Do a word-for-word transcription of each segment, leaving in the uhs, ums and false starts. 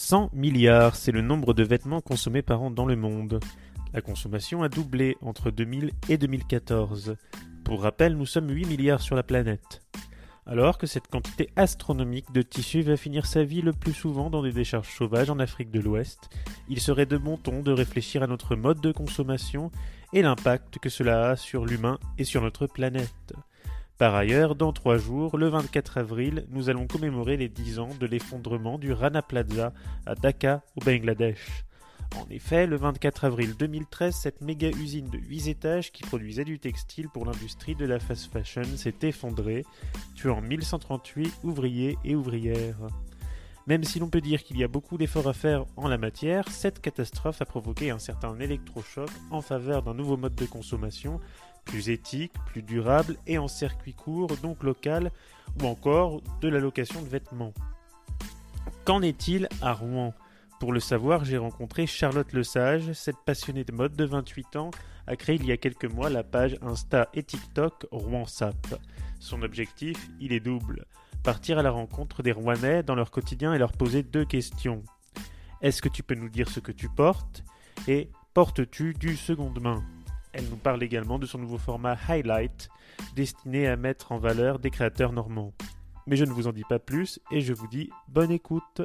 cent milliards, c'est le nombre de vêtements consommés par an dans le monde. La consommation a doublé entre deux mille et deux mille quatorze. Pour rappel, nous sommes huit milliards sur la planète. Alors que cette quantité astronomique de tissus va finir sa vie le plus souvent dans des décharges sauvages en Afrique de l'Ouest, il serait de bon ton de réfléchir à notre mode de consommation et l'impact que cela a sur l'humain et sur notre planète. Par ailleurs, dans trois jours, le vingt-quatre avril, nous allons commémorer les dix ans de l'effondrement du Rana Plaza à Dhaka, au Bangladesh. En effet, le vingt-quatre avril deux mille treize, cette méga usine de huit étages qui produisait du textile pour l'industrie de la fast fashion s'est effondrée, tuant mille cent trente-huit ouvriers et ouvrières. Même si l'on peut dire qu'il y a beaucoup d'efforts à faire en la matière, cette catastrophe a provoqué un certain électrochoc en faveur d'un nouveau mode de consommation, plus éthique, plus durable et en circuit court, donc local, ou encore de la location de vêtements. Qu'en est-il à Rouen ? Pour le savoir, j'ai rencontré Charlotte Lesage. Cette passionnée de mode de vingt-huit ans a créé il y a quelques mois la page Insta et TikTok Rouen Sap. Son objectif, il est double. Partir à la rencontre des Rouennais dans leur quotidien et leur poser deux questions. Est-ce que tu peux nous dire ce que tu portes ? Et portes-tu du seconde main ? Elle nous parle également de son nouveau format Highlight, destiné à mettre en valeur des créateurs normands. Mais je ne vous en dis pas plus et je vous dis bonne écoute.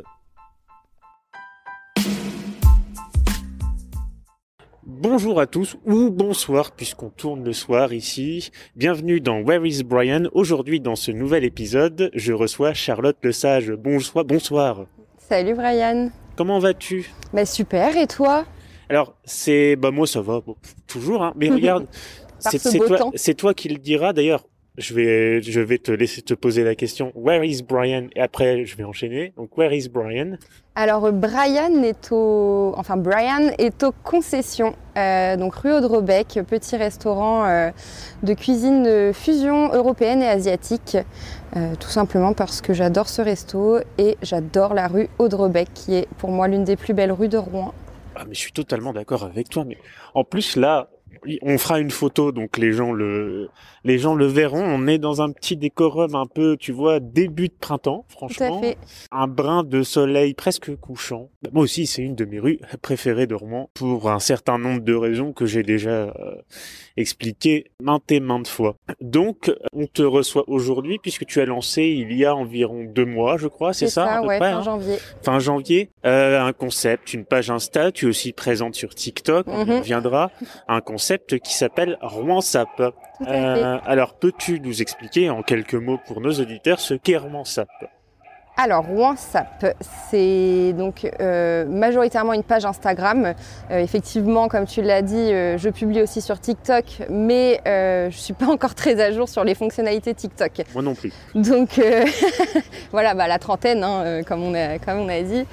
Bonjour à tous, ou bonsoir puisqu'on tourne le soir ici. Bienvenue dans Where is Brian ? Aujourd'hui dans ce nouvel épisode, je reçois Charlotte Lesage. Bonsoir, bonsoir. Salut Brian. Comment vas-tu ? Bah super, et toi ? Alors, c'est... Bah moi ça va, bon, toujours, hein. Mais regarde, c'est, c'est, toi, c'est toi qui le diras. D'ailleurs, je vais, je vais te laisser te poser la question. Where is Brian ? Et après, je vais enchaîner. Donc, where is Brian ? Alors, Brian est au... Enfin, Brian est aux concessions. Euh, donc, rue Audrebec, petit restaurant euh, de cuisine de fusion européenne et asiatique. Euh, tout simplement parce que j'adore ce resto et j'adore la rue Audrebec, qui est pour moi l'une des plus belles rues de Rouen. Ah, mais je suis totalement d'accord avec toi. Mais en plus, là, on fera une photo, donc les gens le, les gens le verront. On est dans un petit décorum un peu, tu vois, début de printemps, franchement. Tout à fait. Un brin de soleil presque couchant. Moi aussi, c'est une de mes rues préférées de Rouen pour un certain nombre de raisons que j'ai déjà euh, expliquées maintes et maintes fois. Donc, on te reçoit aujourd'hui puisque tu as lancé il y a environ deux mois, je crois, c'est, c'est ça, ça à peu ouais, près, fin hein janvier. Fin janvier, euh, un concept, une page Insta, tu es aussi présente sur TikTok, on Mm-hmm. y reviendra, un concept qui s'appelle Rouen Sap. Tout à fait. Euh, alors, peux-tu nous expliquer en quelques mots pour nos auditeurs ce qu'est Rouen Sap ? Alors, Rouen Sap, c'est donc euh, majoritairement une page Instagram. Euh, effectivement, comme tu l'as dit, euh, je publie aussi sur TikTok, mais euh, je ne suis pas encore très à jour sur les fonctionnalités TikTok. Moi non plus. Donc, euh, voilà, bah, la trentaine, hein, euh, comme, on a, comme on a dit.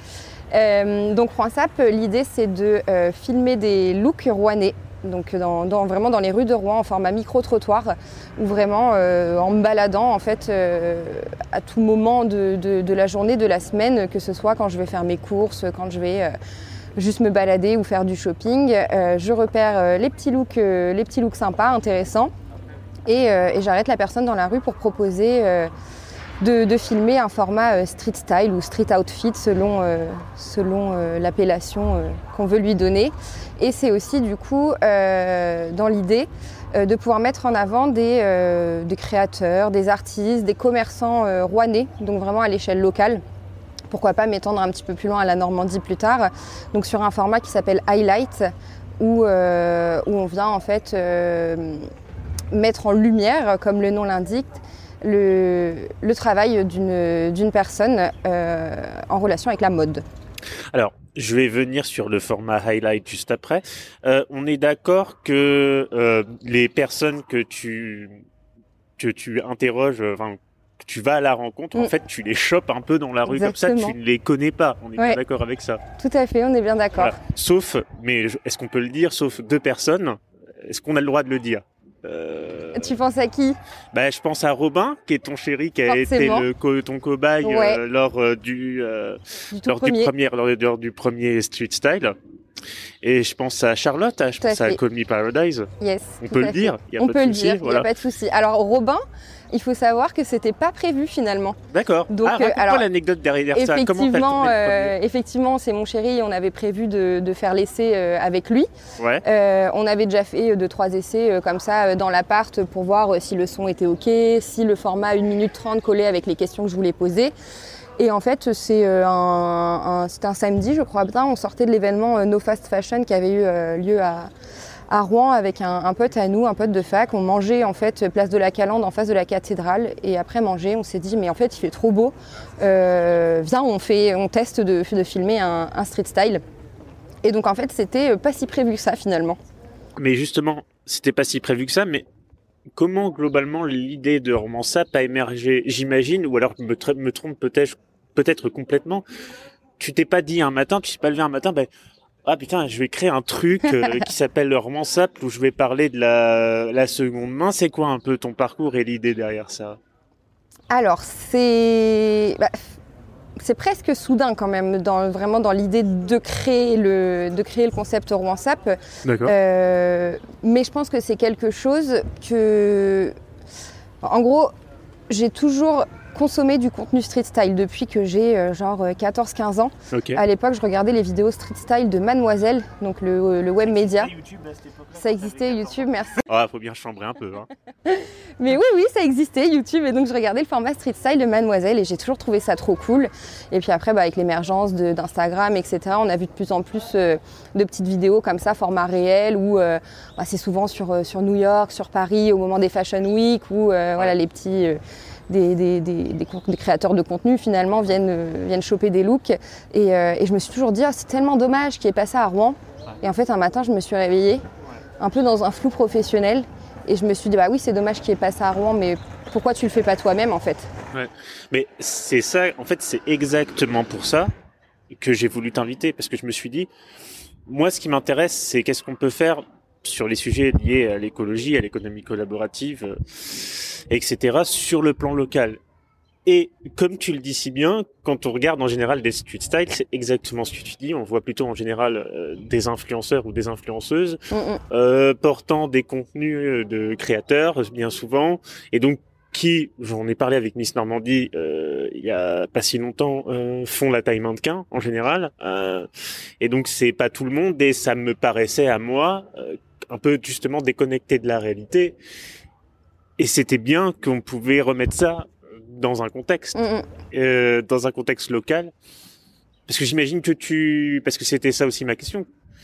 Euh, donc, Rouen Sap, l'idée, c'est de euh, filmer des looks rouennais. Donc dans, dans, vraiment dans les rues de Rouen en format micro-trottoir, où vraiment euh, en me baladant en fait euh, à tout moment de, de, de la journée, de la semaine, que ce soit quand je vais faire mes courses, quand je vais euh, juste me balader ou faire du shopping, euh, je repère euh, les petits looks, euh, les petits looks sympas, intéressants, et, euh, et j'arrête la personne dans la rue pour proposer euh, de, de filmer un format euh, street style ou street outfit selon, euh, selon euh, l'appellation euh, qu'on veut lui donner. Et c'est aussi du coup euh, dans l'idée euh, de pouvoir mettre en avant des, euh, des créateurs, des artistes, des commerçants euh, rouennais, donc vraiment à l'échelle locale. Pourquoi pas m'étendre un petit peu plus loin à la Normandie plus tard, donc sur un format qui s'appelle Highlight, où, euh, où on vient en fait euh, mettre en lumière, comme le nom l'indique, le, le travail d'une, d'une personne euh, en relation avec la mode. Alors, je vais venir sur le format Highlight juste après. Euh, on est d'accord que euh, les personnes que tu que tu interroges, enfin que tu vas à la rencontre, mm. en fait, tu les chopes un peu dans la rue. Exactement. Comme ça, tu ne les connais pas. On est ouais. bien d'accord avec ça. Tout à fait, on est bien d'accord. Voilà. Sauf, mais est-ce qu'on peut le dire, sauf deux personnes, est-ce qu'on a le droit de le dire ? Euh... Tu penses à qui ? Bah, je pense à Robin, qui est ton chéri, qui a Forcément. été le co- ton cobaye ouais. euh, lors euh, du, euh, du lors premier. du premier lors, lors du premier Street Style. Et je pense à Charlotte, je Tout à pense à fait. Call Me Paradise. Yes. On tout peut à le fait. dire, il y a On pas peut de le souci, dire, il n'y voilà. a pas de souci. Alors Robin, il faut savoir que c'était pas prévu finalement. D'accord. Donc, ah, euh, raconte-moi alors, l'anecdote derrière ça. Comment t'as tourné Effectivement, le euh, effectivement, c'est mon chéri. On avait prévu de, de faire l'essai euh, avec lui. premier Ouais. Euh, on avait déjà fait euh, deux trois essais euh, comme ça euh, dans l'appart pour voir euh, si le son était ok, si le format une minute trente collait avec les questions que je voulais poser. Et en fait, c'est euh, un, un, c'était un samedi, je crois bien. On sortait de l'événement euh, No Fast Fashion qui avait eu euh, lieu à à Rouen avec un, un pote à nous, un pote de fac. On mangeait en fait place de la Calandre en face de la cathédrale et après manger, on s'est dit mais en fait il fait trop beau, euh, viens on fait, on teste de, de filmer un, un street style. Et donc en fait c'était pas si prévu que ça finalement. Mais justement, c'était pas si prévu que ça, mais comment globalement l'idée de Romansap a émergé, j'imagine, ou alors je me, tr- me trompe peut-être, peut-être complètement. Tu t'es pas dit un matin, tu t'es pas levé un matin, ben ah putain, je vais créer un truc euh, qui s'appelle le Romansap où je vais parler de la, la seconde main. C'est quoi un peu ton parcours et l'idée derrière ça? Alors c'est bah, c'est presque soudain quand même, dans, vraiment dans l'idée de créer le, de créer le concept Romansap. D'accord. Euh, mais je pense que c'est quelque chose que, en gros, j'ai toujours consommé du contenu street style depuis que j'ai euh, genre quatorze quinze ans. Ok. À l'époque, je regardais les vidéos street style de Mademoiselle, donc le, le web média. Ça existait YouTube, merci. Ah, faut bien chambrer un peu. Hein. Mais oui, oui, ça existait YouTube, et donc je regardais le format street style de Mademoiselle et j'ai toujours trouvé ça trop cool. Et puis après, bah, avec l'émergence de, d'Instagram, et cetera, on a vu de plus en plus euh, de petites vidéos comme ça, format réel, où euh, bah, c'est souvent sur, euh, sur New York, sur Paris, au moment des Fashion Week, où euh, voilà, les petits... Euh, Des, des, des, des, des créateurs de contenu finalement viennent, euh, viennent choper des looks et, euh, et je me suis toujours dit oh, c'est tellement dommage qu'il ait pas ça à Rouen. Et en fait un matin je me suis réveillée un peu dans un flou professionnel et je me suis dit bah oui c'est dommage qu'il ait pas ça à Rouen, mais pourquoi tu le fais pas toi-même en fait? Ouais. Mais c'est ça, en fait c'est exactement pour ça que j'ai voulu t'inviter, parce que je me suis dit moi ce qui m'intéresse c'est qu'est-ce qu'on peut faire sur les sujets liés à l'écologie, à l'économie collaborative, euh, et cetera, sur le plan local. Et comme tu le dis si bien, quand on regarde en général des street styles, c'est exactement ce que tu dis. On voit plutôt en général euh, des influenceurs ou des influenceuses Mm-mm. euh, portant des contenus de créateurs, bien souvent, et donc qui, j'en ai parlé avec Miss Normandie euh, il y a pas si longtemps, euh, font la taille mannequin en général. Euh, et donc c'est pas tout le monde, et ça me paraissait à moi euh, un peu justement déconnecté de la réalité. Et c'était bien qu'on pouvait remettre ça dans un contexte, Mm-mm. euh, dans un contexte local. Parce que j'imagine que tu... Parce que c'était ça aussi ma question.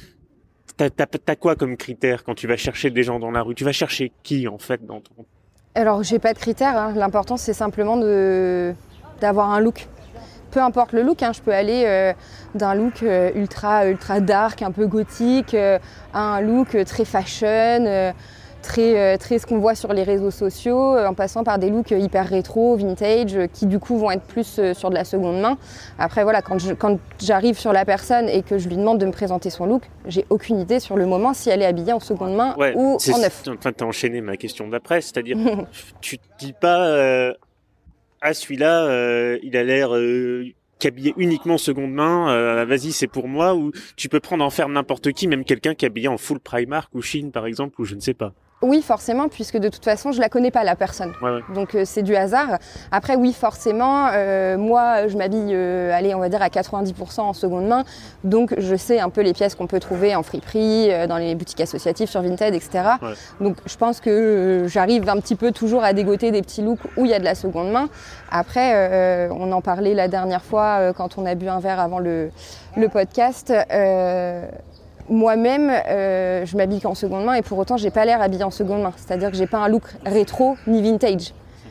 T'as, t'as, t'as quoi comme critère quand tu vas chercher des gens dans la rue? Tu vas chercher qui, en fait, dans ton... Alors j'ai pas de critères, hein. L'important c'est simplement de, d'avoir un look. Peu importe le look, hein. Je peux aller euh, d'un look euh, ultra, ultra dark, un peu gothique, euh, à un look euh, très fashion, euh, très, euh, très ce qu'on voit sur les réseaux sociaux, euh, en passant par des looks hyper rétro, vintage, euh, qui du coup vont être plus euh, sur de la seconde main. Après voilà, quand, je, quand j'arrive sur la personne et que je lui demande de me présenter son look, j'ai aucune idée sur le moment si elle est habillée en seconde main Ouais, ou c'est, en neuf. Enfin, t'as enchaîné ma question d'après, c'est-à-dire, tu te dis pas... Euh... Ah, celui-là, euh, il a l'air euh, qu'habillé uniquement seconde main, euh, vas-y, c'est pour moi, ou tu peux prendre en faire n'importe qui, même quelqu'un qui est habillé en full Primark ou Shein, par exemple, ou je ne sais pas. Oui, forcément, puisque de toute façon, je la connais pas, la personne. Ouais, ouais. Donc, euh, c'est du hasard. Après, oui, forcément, euh, moi, je m'habille, euh, allez, on va dire à quatre-vingt-dix pour cent en seconde main. Donc, je sais un peu les pièces qu'on peut trouver en friperie, euh, dans les boutiques associatives, sur Vinted, et cetera. Ouais. Donc, je pense que euh, j'arrive un petit peu toujours à dégoter des petits looks où il y a de la seconde main. Après, euh, on en parlait la dernière fois euh, quand on a bu un verre avant le, le podcast. Euh, Moi-même, euh, je m'habille qu'en seconde main et pour autant, j'ai pas l'air habillée en seconde main. C'est-à-dire que j'ai pas un look rétro ni vintage.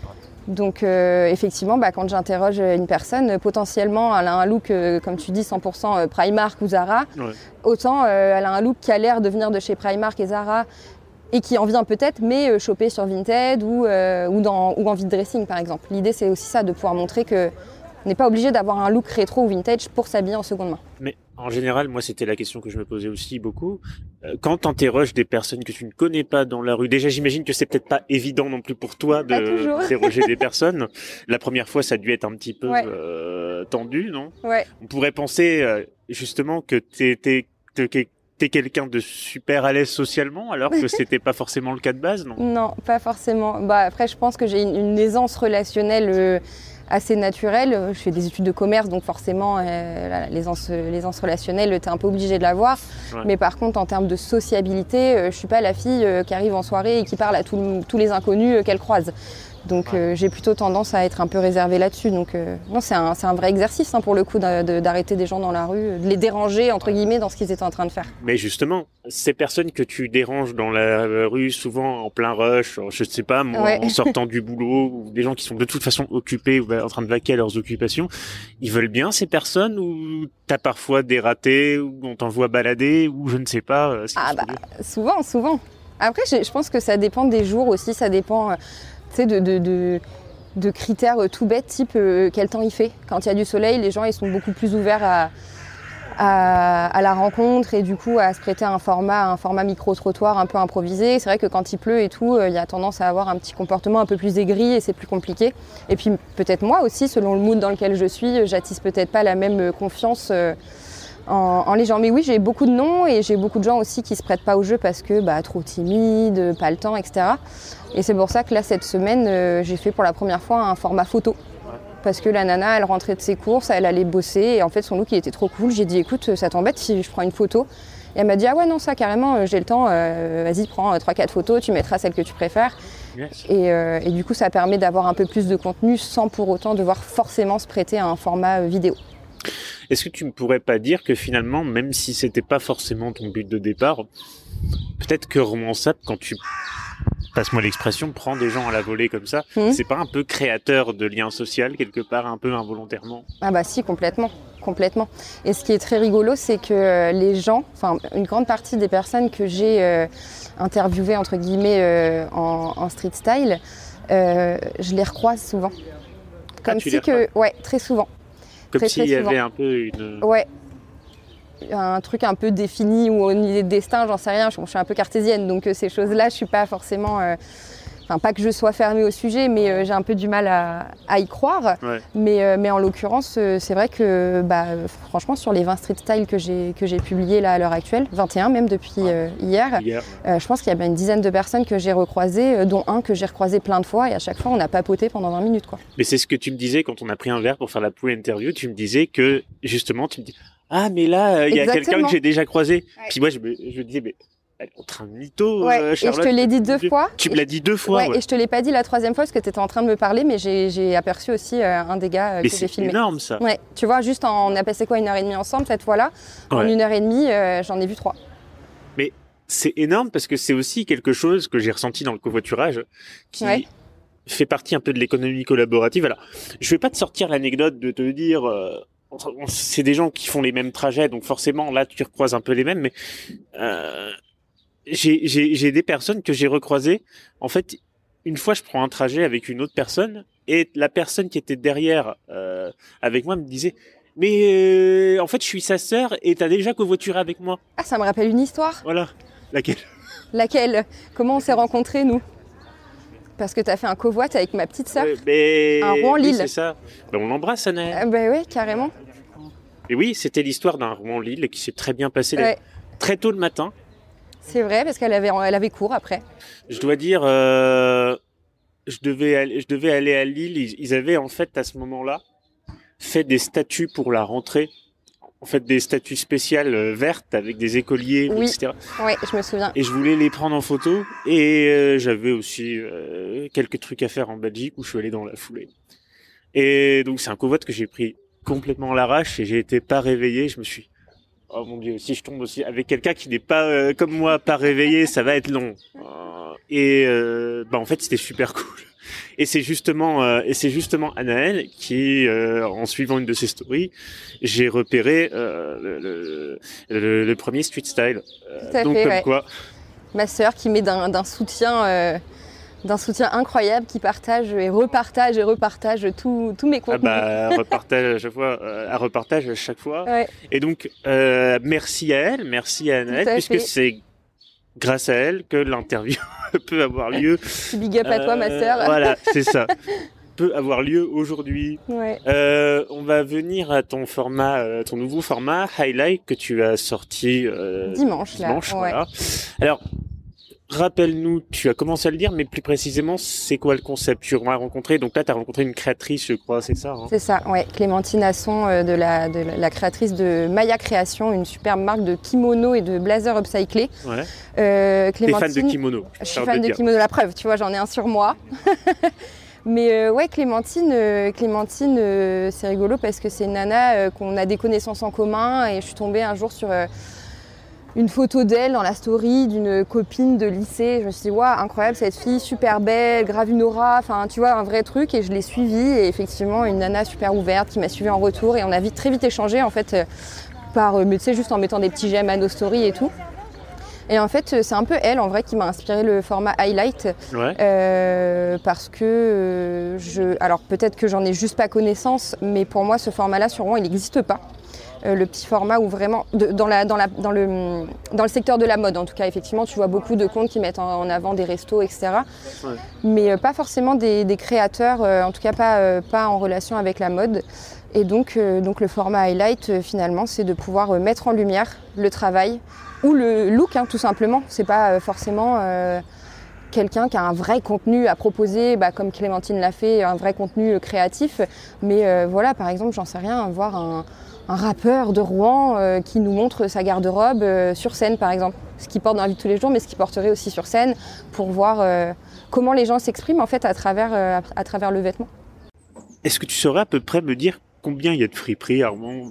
Donc, euh, effectivement, bah, quand j'interroge une personne, potentiellement, elle a un look, euh, comme tu dis, cent pour cent Primark ou Zara. Ouais. Autant, euh, elle a un look qui a l'air de venir de chez Primark et Zara et qui en vient peut-être, mais euh, chopé sur Vinted ou, euh, ou, dans, ou en vide dressing, par exemple. L'idée, c'est aussi ça, de pouvoir montrer que on n'est pas obligé d'avoir un look rétro ou vintage pour s'habiller en seconde main. Mais en général, moi, c'était la question que je me posais aussi beaucoup. Euh, quand tu interroges des personnes que tu ne connais pas dans la rue, déjà, j'imagine que c'est peut-être pas évident non plus pour toi de d'interroger des personnes. La première fois, ça a dû être un petit peu ouais. euh, tendu, non? Ouais. On pourrait penser euh, justement que tu étais t'es, t'es quelqu'un de super à l'aise socialement, alors que c'était pas forcément le cas de base, non? Non, pas forcément. Bah, après, je pense que j'ai une, une aisance relationnelle euh, assez naturelle. Je fais des études de commerce, donc forcément, euh, l'aisance, l'aisance relationnelle, t'es un peu obligé de l'avoir. Ouais. Mais par contre, en termes de sociabilité, euh, je suis pas la fille euh, qui arrive en soirée et qui parle à tout, tous les inconnus euh, qu'elle croise. Donc ouais. euh, j'ai plutôt tendance à être un peu réservée là-dessus. Donc euh, non, c'est un, c'est un vrai exercice hein, pour le coup de, de, d'arrêter des gens dans la rue, de les déranger entre guillemets dans ce qu'ils étaient en train de faire. Mais justement, ces personnes que tu déranges dans la rue, souvent en plein rush, je sais pas moi, ouais. en sortant du boulot, ou des gens qui sont de toute façon occupés ou en train de vaquer à leurs occupations, ils veulent bien ces personnes ou t'as parfois des ratés ou on t'envoie balader ou je ne sais pas. Ah bah souvent, souvent. Après, je, je pense que ça dépend des jours aussi, ça dépend. Euh, De, de, de, de critères tout bêtes, type euh, quel temps il fait. Quand il y a du soleil, les gens ils sont beaucoup plus ouverts à, à, à la rencontre et du coup à se prêter à un format, un format micro-trottoir un peu improvisé. C'est vrai que quand il pleut et tout, il euh, y a tendance à avoir un petit comportement un peu plus aigri et c'est plus compliqué. Et puis peut-être moi aussi, selon le mood dans lequel je suis, j'attise peut-être pas la même confiance euh, En, en les gens. Mais oui, j'ai beaucoup de noms et j'ai beaucoup de gens aussi qui se prêtent pas au jeu parce que bah, trop timide, pas le temps, et cetera. Et c'est pour ça que là, cette semaine, euh, j'ai fait pour la première fois un format photo. Parce que la nana, elle rentrait de ses courses, elle allait bosser et en fait, son look, il était trop cool. J'ai dit, écoute, ça t'embête si je prends une photo? Et elle m'a dit, ah ouais, non, ça carrément, j'ai le temps, euh, vas-y, prends trois quatre photos, tu mettras celle que tu préfères. Yes. Et, euh, et du coup, ça permet d'avoir un peu plus de contenu sans pour autant devoir forcément se prêter à un format euh, vidéo. Est-ce que tu ne pourrais pas dire que finalement, même si c'était pas forcément ton but de départ, peut-être que Romansap, quand tu, passe-moi l'expression, prends des gens à la volée comme ça, mmh. c'est pas un peu créateur de liens sociaux quelque part, un peu involontairement? Ah bah si, complètement, complètement. Et ce qui est très rigolo, c'est que les gens, enfin une grande partie des personnes que j'ai euh, interviewées entre guillemets euh, en, en street style, euh, je les recroise souvent. Comme ah, si que, ouais, très souvent. Comme très, s'il très y avait un peu une... Ouais, un truc un peu défini ou une idée de destin, j'en sais rien. Je, je suis un peu cartésienne, donc euh, ces choses-là, je suis pas forcément... Euh... Enfin, pas que je sois fermée au sujet, mais euh, j'ai un peu du mal à, à y croire. Ouais. Mais, euh, mais en l'occurrence, euh, c'est vrai que bah, franchement, sur les vingt street style que j'ai, que j'ai publiés là, à l'heure actuelle, vingt et un même depuis euh, hier, hier. Euh, je pense qu'il y a bien une dizaine de personnes que j'ai recroisées, euh, dont un que j'ai recroisé plein de fois, et à chaque fois, on a papoté pendant vingt minutes. Quoi. Mais c'est ce que tu me disais quand on a pris un verre pour faire la pool interview. Tu me disais que, justement, tu me dis « Ah, mais là, il euh, y a quelqu'un que j'ai déjà croisé. Ouais. » Puis moi, je me, je me disais « Mais... Elle est en train de mytho, ouais, euh, Charlotte. Et je te l'ai dit deux fois. Tu me l'as dit deux fois. Ouais, ouais. Et je te l'ai pas dit la troisième fois parce que tu étais en train de me parler, mais j'ai, j'ai aperçu aussi euh, un des gars euh, que j'ai filmé. C'est énorme ça. Ouais, tu vois, juste en, on a passé quoi une heure et demie ensemble cette fois-là. Ouais. En une heure et demie, euh, j'en ai vu trois. Mais c'est énorme parce que c'est aussi quelque chose que j'ai ressenti dans le covoiturage qui ouais. fait partie un peu de l'économie collaborative. Alors, je vais pas te sortir l'anecdote de te dire. Euh, c'est des gens qui font les mêmes trajets, donc forcément là tu recroises un peu les mêmes, mais. Euh, J'ai, j'ai, j'ai des personnes que j'ai recroisées. En fait, une fois, je prends un trajet avec une autre personne et la personne qui était derrière euh, avec moi me disait « Mais euh, en fait, je suis sa sœur et t'as déjà covoituré avec moi. » Ah, ça me rappelle une histoire. Voilà. Laquelle? Laquelle? Comment on s'est rencontrés, nous? Parce que t'as fait un covoit avec ma petite sœur. Euh, mais... Un Rouen-Lille. Oui, c'est ça. Ben, on l'embrasse, Anaël. Euh, ben oui, carrément. Et oui, c'était l'histoire d'un Rouen-Lille qui s'est très bien passé ouais. très tôt le matin. C'est vrai, parce qu'elle avait, elle avait cours après. Je dois dire, euh, je devais aller, je devais aller à Lille. Ils, ils avaient en fait à ce moment-là fait des statues pour la rentrée. En fait, des statues spéciales euh, vertes avec des écoliers, oui. et cetera. Oui, je me souviens. Et je voulais les prendre en photo. Et euh, j'avais aussi euh, quelques trucs à faire en Belgique où je suis allé dans la foulée. Et donc c'est un covoit que j'ai pris complètement à l'arrache et j'ai été pas réveillé. Je me suis oh mon Dieu, si je tombe aussi avec quelqu'un qui n'est pas euh, comme moi, pas réveillé, ça va être long. Euh, et euh, bah en fait, c'était super cool. Et c'est justement, euh, et c'est justement Anaël qui, euh, en suivant une de ses stories, j'ai repéré euh, le, le, le, le premier street style. Euh, Tout à donc fait, comme ouais. quoi. Ma sœur qui met d'un, d'un soutien. Euh... d'un soutien incroyable, qui partage et repartage et repartage tous tous mes contenus. Ah bah, repartage à chaque fois, euh, à repartage à chaque fois. Ouais. Et donc, euh, merci à elle, merci à Anaël, puisque fait. c'est grâce à elle que l'interview peut avoir lieu. Big up à toi, euh, ma sœur. Voilà, c'est ça. peut avoir lieu aujourd'hui. Ouais. Euh, on va venir à ton format, euh, ton nouveau format Highlight que tu as sorti euh, dimanche. dimanche là. voilà. Ouais. Alors, rappelle-nous, tu as commencé à le dire, mais plus précisément, c'est quoi le concept? Tu as rencontré, donc là, tu as rencontré une créatrice, je crois, c'est ça hein? C'est ça, ouais. Clémentine Asson, euh, de, la, de la créatrice de Maya Création, une superbe marque de kimono et de blazer upcyclés. Ouais. Euh, Clémentine... T'es fan de kimono? Je suis fan de, de kimono, la preuve, tu vois, j'en ai un sur moi. Mais euh, ouais, Clémentine, euh, Clémentine euh, c'est rigolo parce que c'est une nana euh, qu'on a des connaissances en commun et je suis tombée un jour sur... Euh, une photo d'elle dans la story d'une copine de lycée. Je me suis dit, waouh, incroyable cette fille, super belle, grave une aura, enfin tu vois, un vrai truc. Et je l'ai suivie et effectivement, une nana super ouverte qui m'a suivie en retour. Et on a vite, très vite échangé en fait, euh, par, euh, mais tu sais, juste en mettant des petits j'aime à nos stories et tout. Et en fait, c'est un peu elle, en vrai, qui m'a inspiré le format Highlight. Ouais. Euh, parce que, euh, je, alors peut-être que j'en ai juste pas connaissance, mais pour moi, ce format-là, sur Rouen, il n'existe pas. Euh, le petit format où vraiment, de, dans, la, dans, la, dans, le, dans le secteur de la mode en tout cas, effectivement, tu vois beaucoup de comptes qui mettent en, en avant des restos, et cetera. Ouais. Mais euh, pas forcément des, des créateurs, euh, en tout cas pas, euh, pas en relation avec la mode. Et donc, euh, donc le format Highlight, euh, finalement, c'est de pouvoir euh, mettre en lumière le travail ou le look, hein, tout simplement. C'est pas euh, forcément... Euh, quelqu'un qui a un vrai contenu à proposer, bah, comme Clémentine l'a fait, un vrai contenu créatif. Mais euh, voilà, par exemple, j'en sais rien, voir un, un rappeur de Rouen euh, qui nous montre sa garde-robe euh, sur scène, par exemple. Ce qu'il porte dans la vie de tous les jours, mais ce qu'il porterait aussi sur scène pour voir euh, comment les gens s'expriment en fait à travers, euh, à travers le vêtement. Est-ce que tu saurais à peu près me dire combien il y a de friperies à Rouen?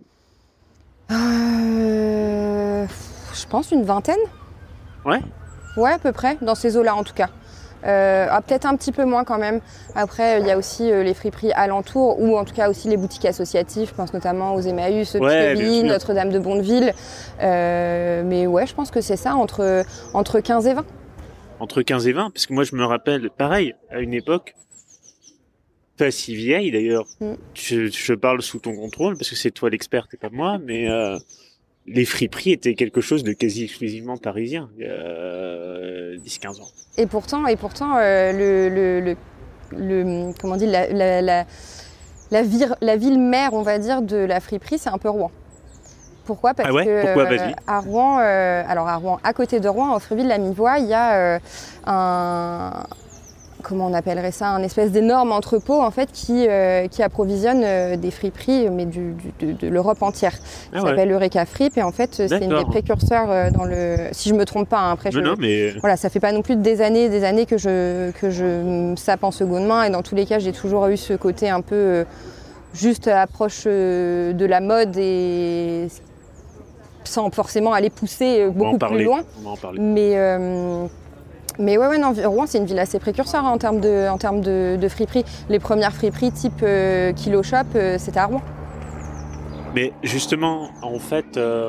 euh, Je pense une vingtaine. Ouais. Ouais, à peu près, dans ces eaux-là en tout cas. Euh, ah, peut-être un petit peu moins quand même. Après, il y a aussi euh, les friperies alentours ou en tout cas aussi les boutiques associatives. Je pense notamment aux Emmaüs, ouais, Pieville, Notre-Dame de Bondeville. Euh, mais ouais, je pense que c'est ça, entre, entre quinze et vingt. Entre quinze et vingt, parce que moi je me rappelle, pareil, à une époque, pas si vieille d'ailleurs, mm. je, je parle sous ton contrôle parce que c'est toi l'experte et pas moi, mais... Euh... les friperies étaient quelque chose de quasi exclusivement parisien, il y a dix quinze ans. Et pourtant, et pourtant euh, le, le, le, le, comment dit, la, la, la, la, vir, la ville mère, on va dire, de la friperie, c'est un peu Rouen. Pourquoi? Parce ah ouais que Pourquoi euh, à Rouen, euh, alors à Rouen, à côté de Rouen, à Offreville-la-Mivoie, il y a euh, un... comment on appellerait ça, un espèce d'énorme entrepôt en fait qui, euh, qui approvisionne euh, des friperies mais du, du, de, de l'Europe entière. Ah ça ouais. s'appelle Eureka Fripe et en fait c'est une des précurseurs euh, dans le, si je me trompe pas, hein, après je, non, mais... voilà, ça fait pas non plus des années des années que je, que je sape en seconde main et dans tous les cas j'ai toujours eu ce côté un peu euh, juste approche euh, de la mode et sans forcément aller pousser beaucoup plus loin. On va en parler. Mais euh, Mais ouais, ouais, non, Rouen, c'est une ville assez précurseur hein, en termes de, en termes de, de friperie. Les premières friperies type euh, Kilo Shop, euh, c'était à Rouen. Mais justement, en fait, euh,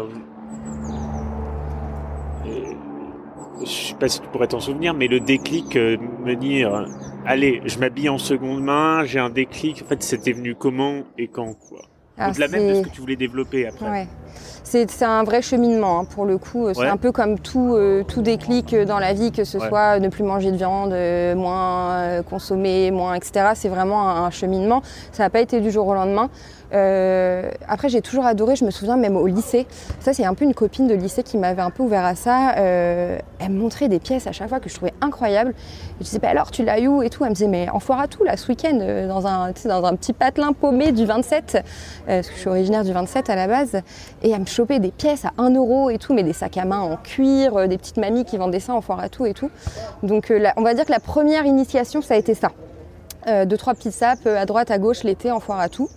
euh, je sais pas si tu pourrais t'en souvenir, mais le déclic, euh, me dire, euh, allez, je m'habille en seconde main, j'ai un déclic. En fait, c'était venu comment et quand, quoi. Alors, au-delà même de ce que tu voulais développer après. Ouais. C'est, c'est un vrai cheminement hein, pour le coup. C'est ouais. un peu comme tout, euh, tout déclic dans la vie, que ce ouais. soit ne plus manger de viande, euh, moins euh, consommer, moins et cetera. C'est vraiment un, un cheminement. Ça n'a pas été du jour au lendemain. Euh, après, j'ai toujours adoré, je me souviens même au lycée. Ça, c'est un peu une copine de lycée qui m'avait un peu ouvert à ça. Euh, elle me montrait des pièces à chaque fois que je trouvais incroyables. Je disais, bah alors, tu l'as eu où et tout. Elle me disait, mais en foire à tout, là, ce week-end, dans un, dans un petit patelin paumé du vingt-sept, euh, parce que je suis originaire du vingt-sept à la base. Et elle me chopait des pièces à un euro et tout, mais des sacs à main en cuir, euh, des petites mamies qui vendaient ça en foire à tout et tout. Donc, euh, là, on va dire que la première initiation, ça a été ça. Euh, deux, trois petites sapes à droite, à gauche, l'été, en foire à tout.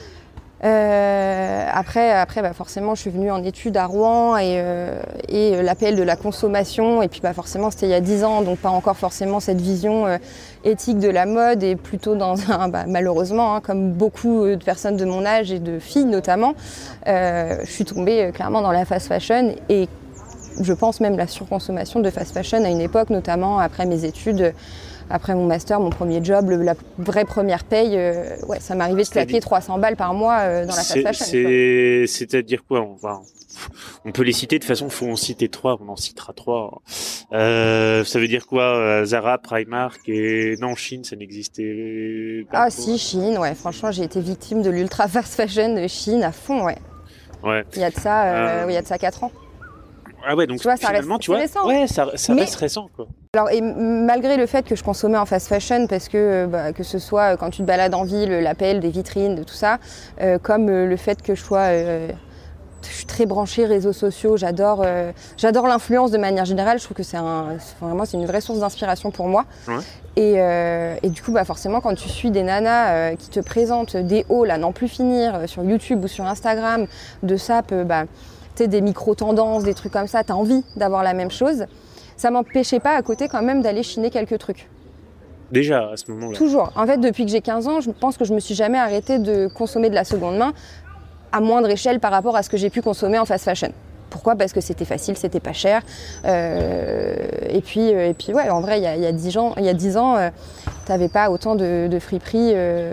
Euh, après, après bah forcément, je suis venue en études à Rouen et, euh, et l'appel de la consommation. Et puis, bah forcément, c'était il y a dix ans, donc pas encore forcément cette vision euh, éthique de la mode et plutôt dans un, bah, malheureusement, hein, comme beaucoup de personnes de mon âge et de filles notamment, euh, je suis tombée euh, clairement dans la fast fashion et je pense même la surconsommation de fast fashion à une époque, notamment après mes études. après mon master, mon premier job, le, la vraie première paye, euh, ouais, ça m'arrivait de claquer trois cents balles par mois euh, dans la fast fashion. C'est, c'est-à-dire quoi? On va, on peut les citer de toute façon, faut en citer trois, on en citera trois. Euh, ça veut dire quoi? Zara, Primark et non, Chine, ça n'existait pas. Ah si, Chine, ouais. Franchement, j'ai été victime de l'ultra fast fashion de Chine à fond, ouais. Ouais. Il y a de ça, euh, euh... oui, il y a de ça quatre ans. Ah ouais, donc tu vois, ça finalement, reste, tu vois, récent. Ouais, ça, ça Mais, reste récent, quoi. Alors, et malgré le fait que je consommais en fast fashion, parce que bah, que ce soit quand tu te balades en ville, l'appel des vitrines, de tout ça, euh, comme euh, le fait que je sois, euh, je suis très branchée réseaux sociaux, j'adore, euh, j'adore l'influence de manière générale. Je trouve que c'est un, vraiment, c'est une vraie source d'inspiration pour moi. Ouais. Et, euh, et du coup, bah forcément, quand tu suis des nanas euh, qui te présentent des hauls à n'en plus finir euh, sur YouTube ou sur Instagram, de sap, euh, bah des micro-tendances, des trucs comme ça, t'as envie d'avoir la même chose. Ça m'empêchait pas à côté quand même d'aller chiner quelques trucs. Déjà, à ce moment-là? Toujours. En fait, depuis que j'ai quinze ans, je pense que je me suis jamais arrêtée de consommer de la seconde main à moindre échelle par rapport à ce que j'ai pu consommer en fast fashion. Pourquoi? Parce que c'était facile, c'était pas cher. Euh, et, puis, et puis, ouais, en vrai, il y a, il y a dix ans, il y a dix ans euh, t'avais pas autant de, de friperies euh,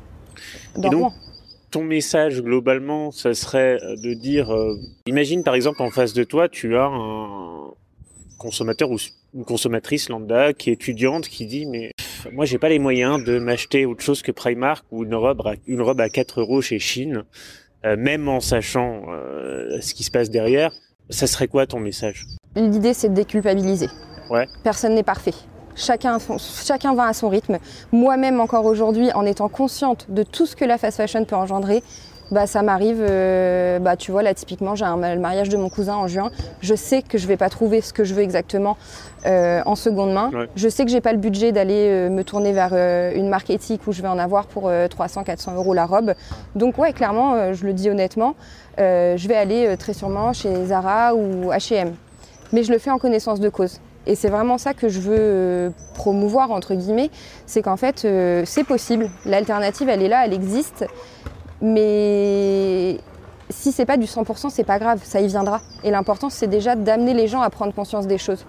dans Rouen. Ton message, globalement, ça serait de dire... Euh, imagine, par exemple, en face de toi, tu as un consommateur ou une consommatrice lambda qui est étudiante qui dit « mais pff, moi, j'ai pas les moyens de m'acheter autre chose que Primark ou une robe à, une robe à quatre euros chez Chine, euh, même en sachant euh, ce qui se passe derrière. » Ça serait quoi ton message? L'idée, c'est de déculpabiliser. Ouais. Personne n'est parfait. Chacun, chacun va à son rythme. Moi-même, encore aujourd'hui, en étant consciente de tout ce que la fast fashion peut engendrer, bah, ça m'arrive, euh, bah, tu vois, là, typiquement, j'ai un, le mariage de mon cousin en juin. Je sais que je vais pas trouver ce que je veux exactement euh, en seconde main. Ouais. Je sais que j'ai pas le budget d'aller euh, me tourner vers euh, une marque éthique où je vais en avoir pour euh, trois cents à quatre cents euros la robe. Donc, ouais, clairement, euh, je le dis honnêtement, euh, je vais aller euh, très sûrement chez Zara ou H et M. Mais je le fais en connaissance de cause. Et c'est vraiment ça que je veux euh, promouvoir, entre guillemets, c'est qu'en fait, euh, c'est possible. L'alternative, elle est là, elle existe. Mais si c'est pas du cent pour cent, c'est pas grave, ça y viendra. Et l'important, c'est déjà d'amener les gens à prendre conscience des choses.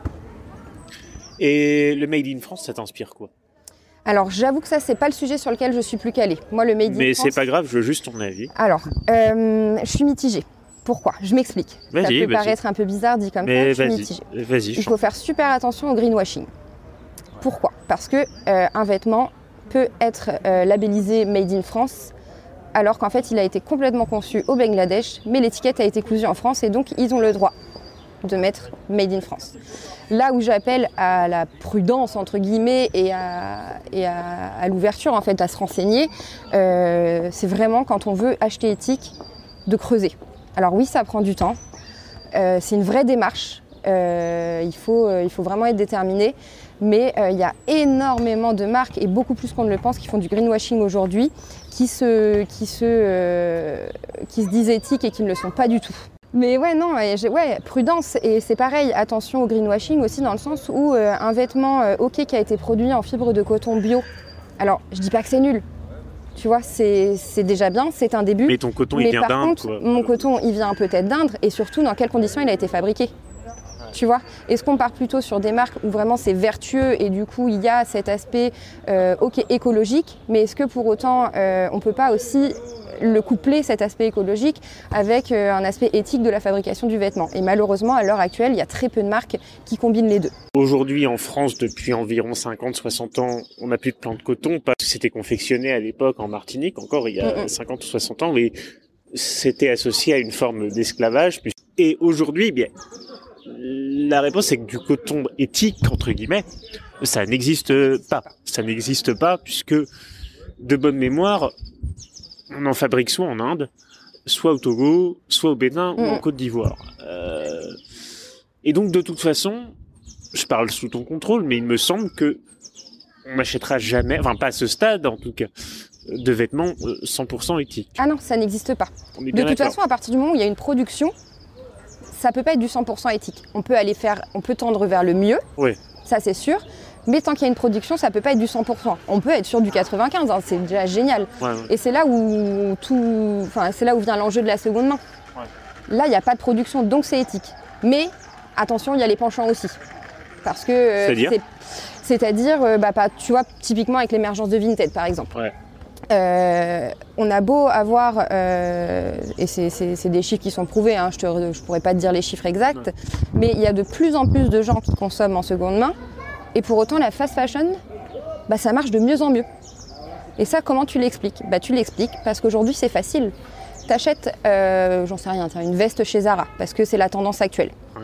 Et le Made in France, ça t'inspire quoi? Alors, j'avoue que ça, c'est pas le sujet sur lequel je suis plus calée. Moi, le Made in France... Mais c'est pas grave, je veux juste ton avis. Alors, euh, je suis mitigée. Pourquoi? Je m'explique. Ça peut paraître un peu bizarre dit comme Mais ça, je suis mitigée. Vas-y, Il faut faire super attention au greenwashing. Pourquoi? Parce que euh, un vêtement peut être euh, labellisé Made in France, alors qu'en fait il a été complètement conçu au Bangladesh, mais l'étiquette a été cousue en France et donc ils ont le droit de mettre Made in France. Là où j'appelle à la prudence entre guillemets et à, et à, à l'ouverture en fait à se renseigner, euh, c'est vraiment quand on veut acheter éthique de creuser. Alors oui, ça prend du temps, euh, c'est une vraie démarche, euh, il, faut, euh, il faut vraiment être déterminé, mais euh, il y a énormément de marques, et beaucoup plus qu'on ne le pense, qui font du greenwashing aujourd'hui, qui se, qui, se, euh, qui se disent éthiques et qui ne le sont pas du tout. Mais ouais, non, ouais, prudence, et c'est pareil, attention au greenwashing aussi dans le sens où euh, un vêtement euh, ok qui a été produit en fibre de coton bio, alors je dis pas que c'est nul. Tu vois, c'est déjà bien, c'est un début. Mais ton coton, mais il vient d'Inde. Par contre, quoi. mon coton, il vient peut-être d'Inde, et surtout, dans quelles conditions il a été fabriqué. Tu vois, est-ce qu'on part plutôt sur des marques où vraiment c'est vertueux et du coup il y a cet aspect euh, ok écologique, mais est-ce que pour autant euh, on peut pas aussi le coupler cet aspect écologique avec euh, un aspect éthique de la fabrication du vêtement? Et malheureusement à l'heure actuelle il y a très peu de marques qui combinent les deux. Aujourd'hui en France depuis environ cinquante à soixante ans on n'a plus de plants de coton parce que c'était confectionné à l'époque en Martinique encore il y a mm-hmm. cinquante ou soixante ans, mais c'était associé à une forme d'esclavage. Et aujourd'hui bien la réponse est que du coton éthique, entre guillemets, ça n'existe pas. Ça n'existe pas puisque, de bonne mémoire, on en fabrique soit en Inde, soit au Togo, soit au Bénin mmh. ou en Côte d'Ivoire. Euh... Et donc, de toute façon, je parle sous ton contrôle, mais il me semble que on n'achètera jamais, enfin pas à ce stade en tout cas, de vêtements cent pour cent éthiques. Ah non, ça n'existe pas. De toute façon, à partir du moment où il y a une production, ça peut pas être du cent pour cent éthique. On peut aller faire, on peut tendre vers le mieux, oui. Ça c'est sûr. Mais tant qu'il y a une production, ça peut pas être du cent pour cent. On peut être sur du quatre-vingt-quinze, hein, c'est déjà génial. Ouais, ouais. Et c'est là où tout, enfin c'est là où vient l'enjeu de la seconde main. Ouais. Là, il n'y a pas de production, donc c'est éthique. Mais attention, il y a les penchants aussi, parce que euh, c'est-à-dire C'est-à-dire, euh, bah, pas, tu vois, typiquement avec l'émergence de Vinted, par exemple. Ouais. Euh, on a beau avoir, euh, et c'est, c'est, c'est des chiffres qui sont prouvés, hein, je ne pourrais pas te dire les chiffres exacts, ouais. mais il y a de plus en plus de gens qui consomment en seconde main, et pour autant la fast fashion, bah, ça marche de mieux en mieux. Et ça, comment tu l'expliques ? Bah, tu l'expliques parce qu'aujourd'hui c'est facile. T'achètes, euh, j'en sais rien, une veste chez Zara, parce que c'est la tendance actuelle. Ouais.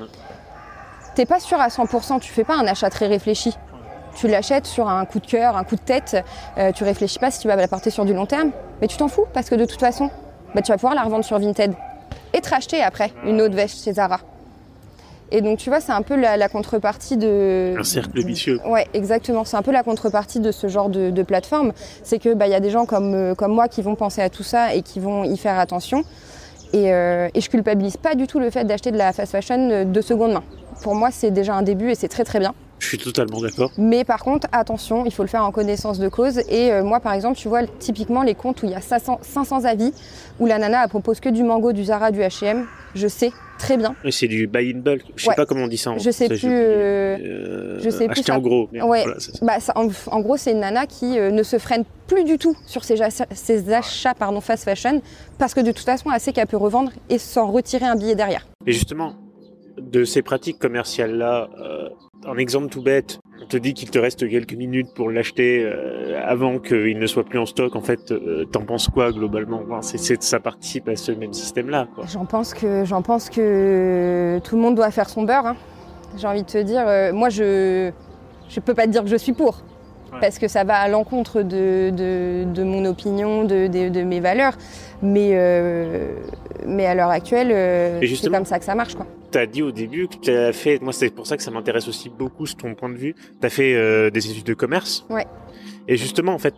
T'es pas sûr à cent pour cent, tu fais pas un achat très réfléchi. Tu l'achètes sur un coup de cœur, un coup de tête, euh, tu réfléchis pas si tu vas la porter sur du long terme, mais tu t'en fous parce que de toute façon, bah, tu vas pouvoir la revendre sur Vinted et te racheter après une autre veste chez Zara. Et donc tu vois, c'est un peu la, la contrepartie de... Un cercle vicieux. Ouais, exactement. C'est un peu la contrepartie de ce genre de, de plateforme. C'est que bah, y a des gens comme, euh, comme moi qui vont penser à tout ça et qui vont y faire attention. Et, euh, et je culpabilise pas du tout le fait d'acheter de la fast fashion de seconde main. Pour moi, c'est déjà un début et c'est très très bien. Je suis totalement d'accord. Mais par contre, attention, il faut le faire en connaissance de cause. Et euh, moi, par exemple, tu vois, typiquement, les comptes où il y a cinq cents, cinq cents avis, où la nana elle propose que du Mango, du Zara, du H et M, je sais très bien. Mais c'est du buy in bulk. Je sais ouais. pas comment on dit ça. En je sais plus. Euh, euh, je sais acheter plus. en gros. Merde, ouais. Voilà, c'est ça. Bah, ça, en, en gros, c'est une nana qui euh, ne se freine plus du tout sur ses, ses achats pardon, fast fashion, parce que de toute façon, elle sait qu'elle peut revendre et s'en retirer un billet derrière. Et justement, de ces pratiques commerciales-là, euh, un exemple tout bête, on te dit qu'il te reste quelques minutes pour l'acheter euh, avant qu'il ne soit plus en stock. En fait, euh, t'en penses quoi globalement ? Enfin, c'est, c'est, ça participe à ce même système-là, quoi. J'en pense que, j'en pense que tout le monde doit faire son beurre. Hein. J'ai envie de te dire, euh, moi je je peux pas te dire que je suis pour. Ouais. Parce que ça va à l'encontre de, de, de mon opinion, de, de, de mes valeurs. Mais, euh, mais à l'heure actuelle, euh, c'est comme ça que ça marche, quoi. Tu as dit au début que tu as fait, moi c'est pour ça que ça m'intéresse aussi beaucoup ton point de vue, tu as fait euh, des études de commerce. Ouais. Et justement, en fait,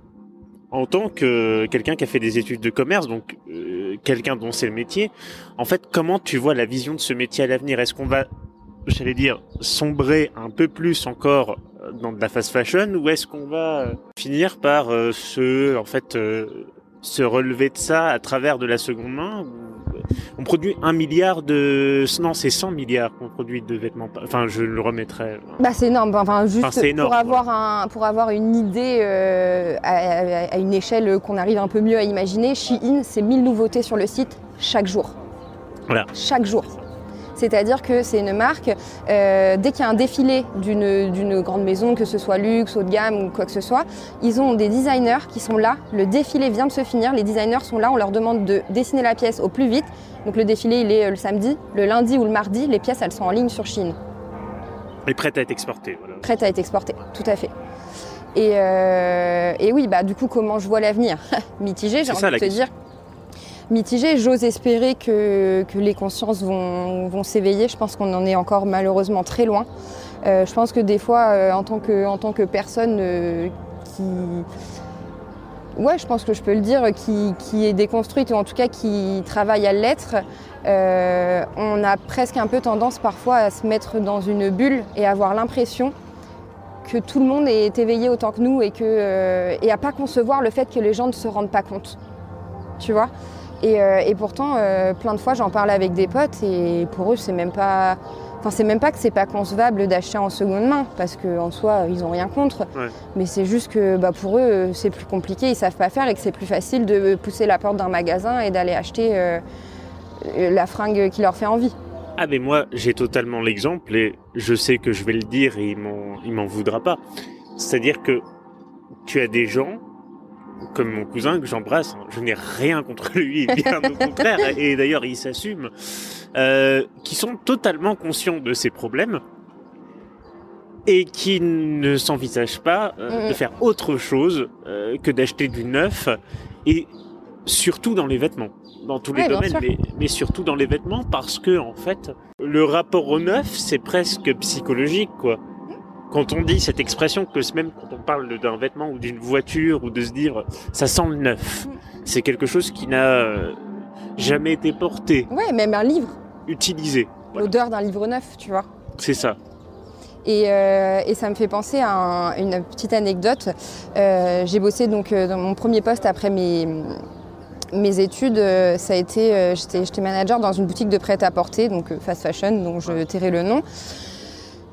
en tant que quelqu'un qui a fait des études de commerce, donc euh, quelqu'un dont c'est le métier, en fait, comment tu vois la vision de ce métier à l'avenir ? Est-ce qu'on va, j'allais dire, sombrer un peu plus encore dans de la fast fashion, ou est-ce qu'on va finir par euh, se, en fait, euh, se relever de ça à travers de la seconde main ? On produit un milliard de... Non, c'est cent milliards qu'on produit de vêtements. Enfin, je le remettrai. Bah, c'est énorme. Enfin, juste enfin, c'est énorme, pour, avoir un, pour avoir une idée euh, à, à une échelle qu'on arrive un peu mieux à imaginer, Shein, c'est mille nouveautés sur le site chaque jour. Voilà. Chaque jour. C'est-à-dire que c'est une marque, euh, dès qu'il y a un défilé d'une, d'une grande maison, que ce soit luxe, haut de gamme ou quoi que ce soit, ils ont des designers qui sont là, le défilé vient de se finir, les designers sont là, on leur demande de dessiner la pièce au plus vite. Donc le défilé, il est le samedi, le lundi ou le mardi, les pièces, elles sont en ligne sur Shein. Et prêtes à être exportées. Voilà. Prêtes à être exportées, tout à fait. Et, euh, et oui, bah du coup, comment je vois l'avenir ? Mitigé, j'ai c'est envie ça, de te question. dire. Mitigé, j'ose espérer que, que les consciences vont, vont s'éveiller. Je pense qu'on en est encore malheureusement très loin. Euh, je pense que des fois, euh, en, tant que, en tant que personne euh, qui... Ouais, je pense que je peux le dire, qui, qui est déconstruite ou en tout cas qui travaille à l'être, euh, on a presque un peu tendance parfois à se mettre dans une bulle et avoir l'impression que tout le monde est éveillé autant que nous et, que, euh, et à pas concevoir le fait que les gens ne se rendent pas compte. Tu vois ? Et, euh, et pourtant, euh, plein de fois, j'en parle avec des potes et pour eux, c'est même pas, enfin, c'est même pas que c'est pas concevable d'acheter en seconde main, parce qu'en soi, ils ont rien contre. Ouais. Mais c'est juste que bah, pour eux, c'est plus compliqué, ils savent pas faire et que c'est plus facile de pousser la porte d'un magasin et d'aller acheter euh, la fringue qui leur fait envie. Ah mais moi, j'ai totalement l'exemple et je sais que je vais le dire et il m'en, il m'en voudra pas. C'est-à-dire que tu as des gens comme mon cousin que j'embrasse, je n'ai rien contre lui, bien au contraire, et d'ailleurs il s'assume, euh, qui sont totalement conscients de ces problèmes et qui ne s'envisagent pas euh, mmh. de faire autre chose euh, que d'acheter du neuf, et surtout dans les vêtements, dans tous les ouais, domaines, mais, mais surtout dans les vêtements, parce que en fait, le rapport au neuf, c'est presque psychologique, quoi. Quand on dit cette expression, que même quand on parle d'un vêtement ou d'une voiture, ou de se dire « ça sent le neuf », c'est quelque chose qui n'a jamais été porté. Ouais, même un livre. Utilisé. Voilà. L'odeur d'un livre neuf, tu vois. C'est ça. Et, euh, et ça me fait penser à un, une petite anecdote. Euh, j'ai bossé donc dans mon premier poste après mes, mes études. Ça a été, j'étais, j'étais manager dans une boutique de prêt-à-porter, donc fast fashion, dont je tairai le nom.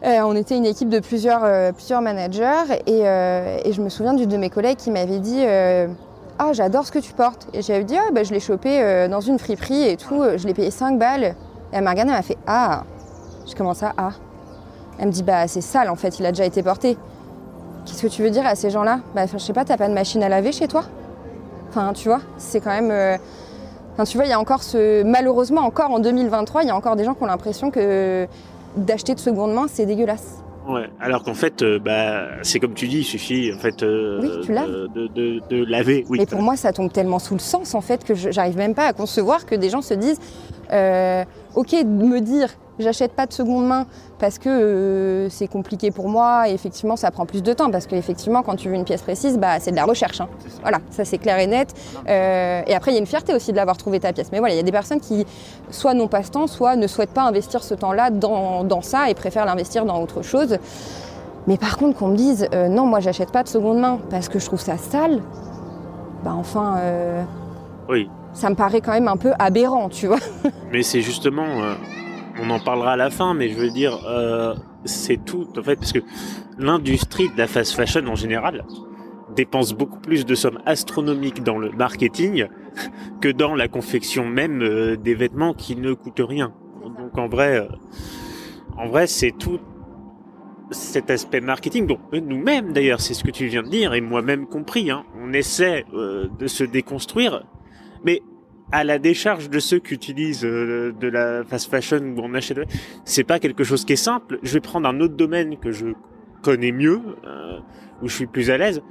Euh, on était une équipe de plusieurs, euh, plusieurs managers et, euh, et je me souviens d'une de mes collègues qui m'avait dit euh, « Ah, j'adore ce que tu portes ». Et j'avais dit « Ah, bah, je l'ai chopé euh, dans une friperie et tout, je l'ai payé cinq balles ». Et elle m'a regardée, elle m'a fait « Ah ». Je commence à « Ah ». Elle me dit « Bah, c'est sale en fait, il a déjà été porté ». Qu'est-ce que tu veux dire à ces gens-là ? Bah, je sais pas, t'as pas de machine à laver chez toi ? Enfin, tu vois, c'est quand même... Euh... Enfin, tu vois, il y a encore ce... Malheureusement, encore en deux mille vingt-trois, il y a encore des gens qui ont l'impression que d'acheter de seconde main, c'est dégueulasse. Ouais, alors qu'en fait, euh, bah, c'est comme tu dis, il suffit en fait euh, oui, tu laves. de, de, de, de laver. Oui. Mais pour moi, ça tombe tellement sous le sens en fait que je, j'arrive même pas à concevoir que des gens se disent euh, ok, me dire j'achète pas de seconde main parce que euh, c'est compliqué pour moi et effectivement ça prend plus de temps parce qu'effectivement quand tu veux une pièce précise, bah, c'est de la recherche. Hein. Ça. Voilà, ça c'est clair et net. Euh, et après il y a une fierté aussi de l'avoir trouvé ta pièce. Mais voilà, il y a des personnes qui soit n'ont pas ce temps, soit ne souhaitent pas investir ce temps-là dans, dans ça et préfèrent l'investir dans autre chose. Mais par contre qu'on me dise euh, non, moi j'achète pas de seconde main parce que je trouve ça sale, bah enfin euh, oui. Ça me paraît quand même un peu aberrant, tu vois. Mais c'est justement... Euh... On en parlera à la fin, mais je veux dire, euh, c'est tout, en fait, parce que l'industrie de la fast fashion en général dépense beaucoup plus de sommes astronomiques dans le marketing que dans la confection même euh, des vêtements qui ne coûtent rien. Donc en vrai, euh, en vrai, c'est tout cet aspect marketing. Donc nous-mêmes, d'ailleurs, c'est ce que tu viens de dire, et moi-même compris, hein, on essaie euh, de se déconstruire, mais à la décharge de ceux qui utilisent euh, de la fast fashion où on achète, c'est pas quelque chose qui est simple. Je vais prendre un autre domaine que je connais mieux, euh, où je suis plus à l'aise.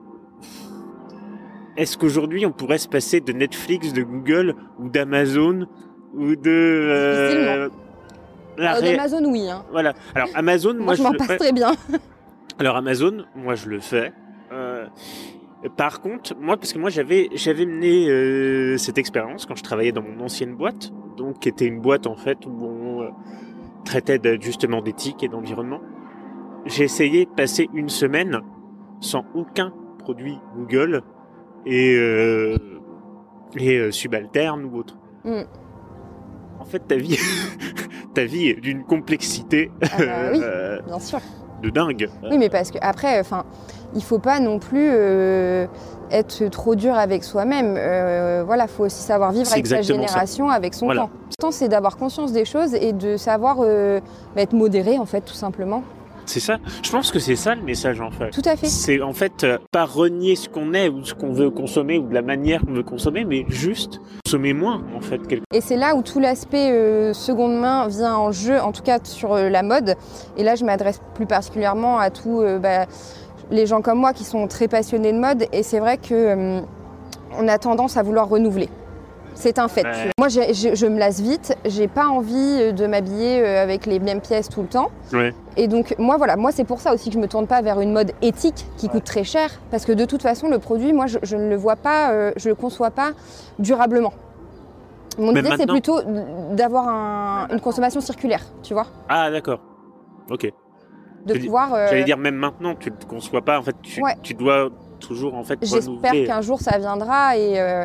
Est-ce qu'aujourd'hui on pourrait se passer de Netflix, de Google ou d'Amazon ou de euh, la ré... d'Amazon oui. Hein. Voilà. Alors Amazon, moi, moi je, je m'en le passe fais. Très bien. Alors Amazon, moi je le fais. Euh, Par contre, moi, parce que moi j'avais j'avais mené euh, cette expérience quand je travaillais dans mon ancienne boîte, donc qui était une boîte en fait où on euh, traitait de, justement d'éthique et d'environnement. J'ai essayé de passer une semaine sans aucun produit Google et euh, et euh, subalterne ou autre. Mm. En fait, ta vie, ta vie est d'une complexité ah bah, oui, euh, bien sûr. de dingue. Oui, mais parce que après, enfin. Il faut pas non plus euh, être trop dur avec soi-même. Euh, voilà, faut aussi savoir vivre c'est avec sa génération, ça. Avec son voilà. temps. L'important, c'est d'avoir conscience des choses et de savoir euh, être modéré, en fait, tout simplement. C'est ça. Je pense que c'est ça le message, en fait. Tout à fait. C'est en fait euh, pas renier ce qu'on est ou ce qu'on veut consommer ou de la manière qu'on veut consommer, mais juste consommer moins, en fait. Quelque... Et c'est là où tout l'aspect euh, seconde main vient en jeu, en tout cas sur euh, la mode. Et là, je m'adresse plus particulièrement à tout... Euh, bah, les gens comme moi qui sont très passionnés de mode et c'est vrai que euh, on a tendance à vouloir renouveler. C'est un fait. Ouais. Moi, j'ai, je, je me lasse vite. J'ai pas envie de m'habiller avec les mêmes pièces tout le temps. Ouais. Et donc, moi, voilà, moi, c'est pour ça aussi que je me tourne pas vers une mode éthique qui coûte très cher, parce que de toute façon, le produit, moi, je, je ne le vois pas, euh, je le conçois pas durablement. Mon idée, c'est plutôt d'avoir un, une consommation circulaire, tu vois. Ah, d'accord. Ok. De je pouvoir. Euh... J'allais dire même maintenant, tu ne te conçois pas. En fait, tu, ouais. tu dois toujours en fait. J'espère qu'un jour ça viendra et euh,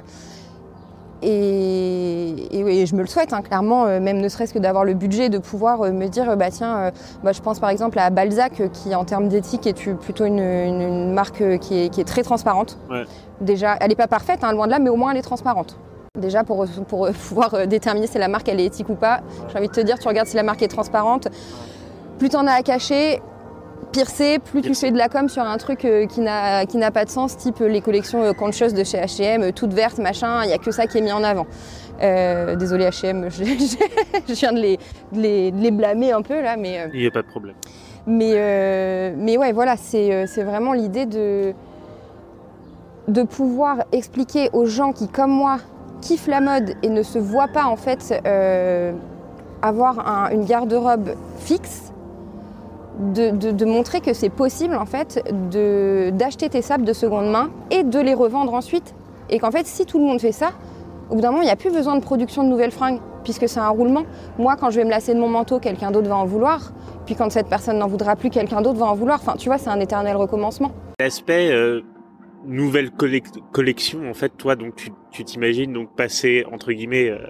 et, et, et je me le souhaite hein, clairement. Euh, même ne serait-ce que d'avoir le budget de pouvoir euh, me dire bah tiens, euh, bah, je pense par exemple à Balzac euh, qui en termes d'éthique est plutôt une, une, une marque euh, qui, est, qui est très transparente. Ouais. Déjà, elle n'est pas parfaite, hein, loin de là, mais au moins elle est transparente. Déjà, pour, pour pouvoir déterminer si la marque elle est éthique ou pas, j'ai envie de te dire, tu regardes si la marque est transparente. Plus t'en as à cacher, pire c'est, plus tu fais de la com sur un truc euh, qui, n'a, qui n'a pas de sens, type les collections euh, Conscious de chez H et M, euh, toutes vertes, machin, il n'y a que ça qui est mis en avant. Euh, désolé H et M, je, je viens de les, de, les, de les blâmer un peu là, mais... Euh, il n'y a pas de problème. Mais, euh, mais ouais, voilà, c'est, c'est vraiment l'idée de, de pouvoir expliquer aux gens qui, comme moi, kiffent la mode et ne se voient pas en fait euh, avoir un, une garde-robe fixe, de, de, de montrer que c'est possible en fait de, d'acheter tes sapes de seconde main et de les revendre ensuite. Et qu'en fait, si tout le monde fait ça, au bout d'un moment, il n'y a plus besoin de production de nouvelles fringues, puisque c'est un roulement. Moi, quand je vais me lasser de mon manteau, quelqu'un d'autre va en vouloir. Puis quand cette personne n'en voudra plus, quelqu'un d'autre va en vouloir. Enfin, tu vois, c'est un éternel recommencement. L'aspect euh, nouvelle collect- collection, en fait, toi, donc tu, tu t'imagines donc passer entre guillemets euh,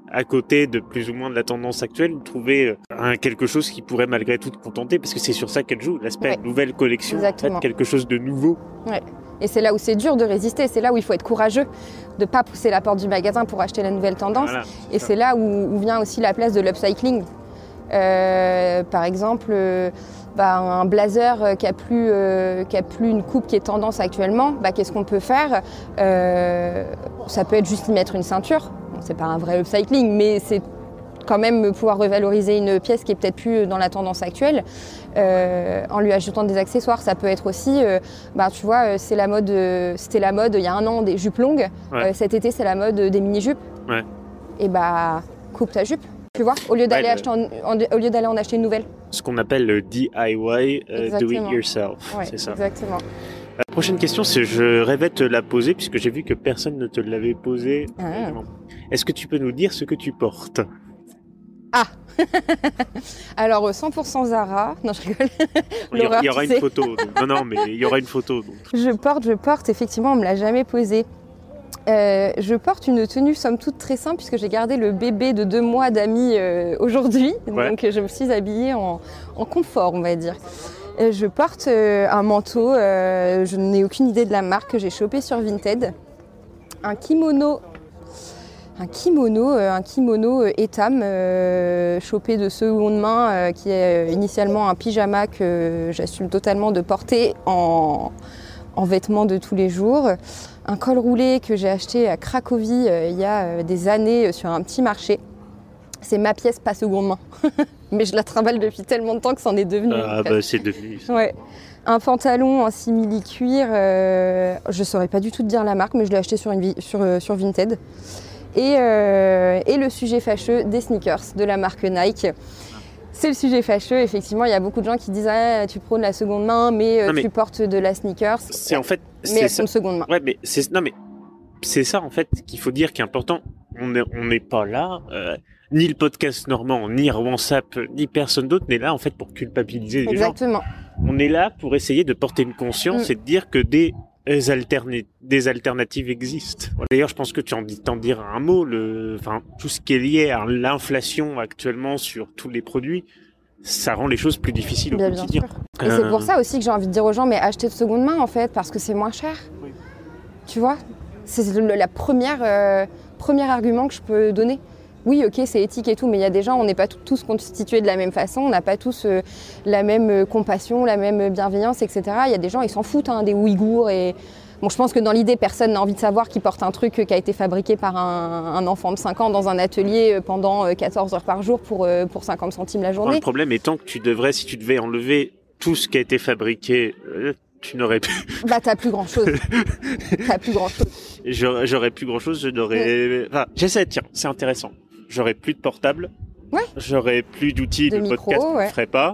à côté de plus ou moins de la tendance actuelle, trouver un, quelque chose qui pourrait malgré tout te contenter, parce que c'est sur ça qu'elle joue, l'aspect ouais. nouvelle collection, en fait, quelque chose de nouveau. Ouais. Et c'est là où c'est dur de résister, c'est là où il faut être courageux, de ne pas pousser la porte du magasin pour acheter la nouvelle tendance. Voilà, c'est et ça. C'est là où, où vient aussi la place de l'upcycling. Euh, par exemple, euh, bah, un blazer qui a plus, euh, qui a plus une coupe qui est tendance actuellement, bah, qu'est-ce qu'on peut faire? euh, Ça peut être juste y mettre une ceinture. Bon, c'est pas un vrai upcycling, mais c'est quand même pouvoir revaloriser une pièce qui est peut-être plus dans la tendance actuelle euh, en lui ajoutant des accessoires. Ça peut être aussi, euh, bah, tu vois, c'est la mode, euh, c'était la mode il y a un an des jupes longues. Ouais. Euh, cet été, c'est la mode des mini-jupes. Ouais. Et bah, coupe ta jupe. Tu vois, au lieu d'aller ouais, acheter en, en, au lieu d'aller en acheter une nouvelle. Ce qu'on appelle le D I Y, uh, do it yourself. Ouais, c'est ça. Exactement. La prochaine question, c'est je rêvais te la poser puisque j'ai vu que personne ne te l'avait posée. Ah. Est-ce que tu peux nous dire ce que tu portes? Ah. Alors cent pour cent Zara. Non, je rigole. Il y aura, il y aura une photo. Donc. Non, non, mais il y aura une photo. Donc. Je porte, je porte. Effectivement, on me l'a jamais posée. Euh, je porte une tenue somme toute très simple puisque j'ai gardé le bébé de deux mois d'amis euh, aujourd'hui. Ouais. Donc je me suis habillée en, en confort, on va dire. Euh, je porte euh, un manteau, euh, je n'ai aucune idée de la marque que j'ai chopé sur Vinted. Un kimono, un kimono, euh, un kimono euh, Etam euh, chopé de seconde main euh, qui est euh, initialement un pyjama que j'assume totalement de porter en, en vêtements de tous les jours. Un col roulé que j'ai acheté à Cracovie euh, il y a euh, des années euh, sur un petit marché. C'est ma pièce, pas seconde main. Mais je la trimballe depuis tellement de temps que c'en est devenu. Ah bah c'est devenu ça. Ouais. Un pantalon en simili-cuir, euh, je ne saurais pas du tout te dire la marque, mais je l'ai acheté sur, une, sur, euh, sur Vinted. Et, euh, et le sujet fâcheux des sneakers de la marque Nike. C'est le sujet fâcheux, effectivement, il y a beaucoup de gens qui disent ah, tu prônes la seconde main, mais, non, mais tu portes de la sneakers. C'est en fait, mais elles sont de seconde main. Ouais, mais c'est non mais c'est ça en fait qu'il faut dire qui est important. On n'est on n'est pas là, euh, ni le podcast Normand, ni Rwansap, ni personne d'autre n'est là en fait pour culpabiliser les Exactement. gens. On est là pour essayer de porter une conscience mm. et de dire que des Alterné- des alternatives existent. D'ailleurs, je pense que tu en dis, t'en diras un mot. Le, enfin, tout ce qui est lié à l'inflation actuellement sur tous les produits, ça rend les choses plus difficiles au bien, quotidien. Bien sûr. Et euh... c'est pour ça aussi que j'ai envie de dire aux gens, mais achetez de seconde main en fait, parce que c'est moins cher. Oui. Tu vois, c'est le la première euh, premier argument que je peux donner. Oui, ok, c'est éthique et tout, mais il y a des gens, on n'est pas tous constitués de la même façon, on n'a pas tous euh, la même euh, compassion, la même bienveillance, et cetera. Il y a des gens, ils s'en foutent, hein, des Ouïghours. Et... Bon, je pense que dans l'idée, personne n'a envie de savoir qui porte un truc qui a été fabriqué par un, un enfant de cinq ans dans un atelier pendant quatorze heures par jour pour, euh, pour cinquante centimes la journée. Enfin, le problème étant que tu devrais, si tu devais enlever tout ce qui a été fabriqué... Euh... Tu n'aurais plus. Bah, t'as plus grand chose. T'as plus grand chose. J'aurais, j'aurais plus grand chose, je n'aurais. Enfin, j'essaie, tiens, c'est intéressant. J'aurais plus de portable. Ouais. J'aurais plus d'outils de, de micro, podcast qu'on ouais. ne ferait pas.